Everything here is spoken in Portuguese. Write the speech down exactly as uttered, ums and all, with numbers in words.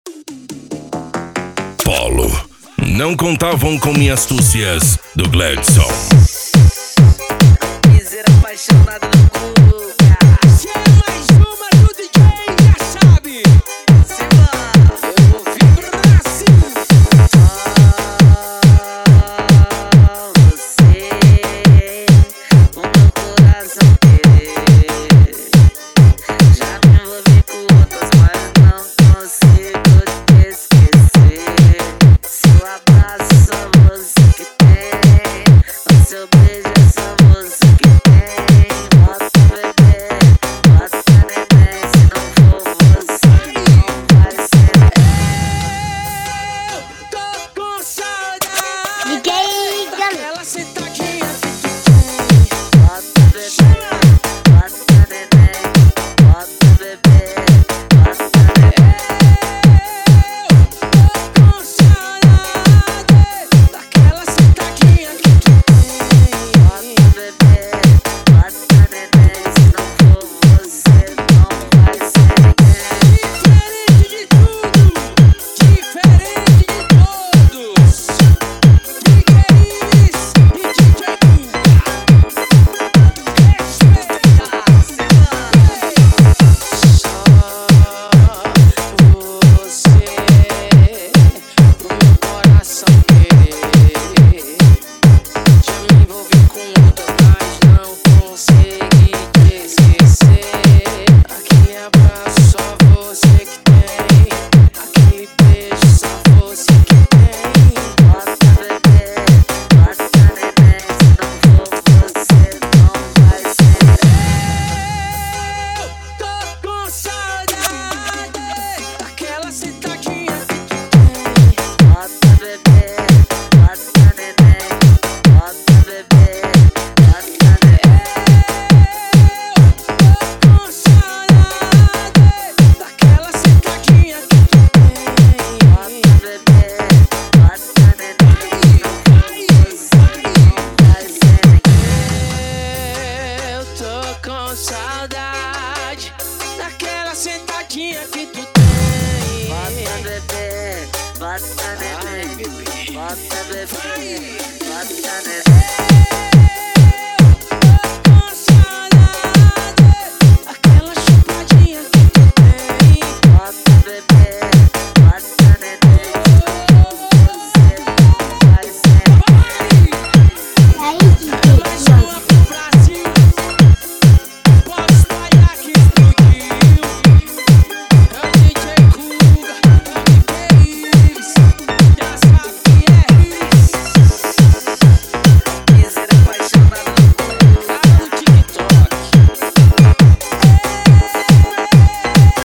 Polo. Não contavam com minhas astúcias do Gladson. Miseira apaixonada do Cuca. Se é mais uma do D J, já sabe. Simba, Eu vou vibrar assim. ah, você, o meu coração querer. Já me envolvi com outras, mas não consigo te esquecer. Seu abraço só você que tem, o seu beijo é só você que tem. Bota bebê, bota neném, se não for você não vai ser. Eu tô com saudade. D J Galo. Aquela sentadinha que tu Bota bebê, bota neném, bota bebê, bota neném. Eu tô com saudade. Daquela sentadinha que tu Bota bebê, bota neném, se não for você não vai ser ninguém. diferente de tudo, diferente de todos. D J Iris e D J Cuca. Respeita. Só você, o meu coração querer. Já me envolvi com outras, mas não consegui te esquecer. Aquele abraço só você que tem, aquele beijo só você que tem. Bota bebê, bota neném, se não for você não vai ser. Eu tô com saudade daquela sentadinha que tu tem. Bota bebê, bota neném, bota bebê, bota neném. Eu tô com saudade daquela sentadinha que tu tem. Bota bebê, bota neném, se não for você não vai ser ninguém. Eu tô com saudade daquela sentadinha que tu tem. Bota bebê, bota neném, bota bebê, bota neném.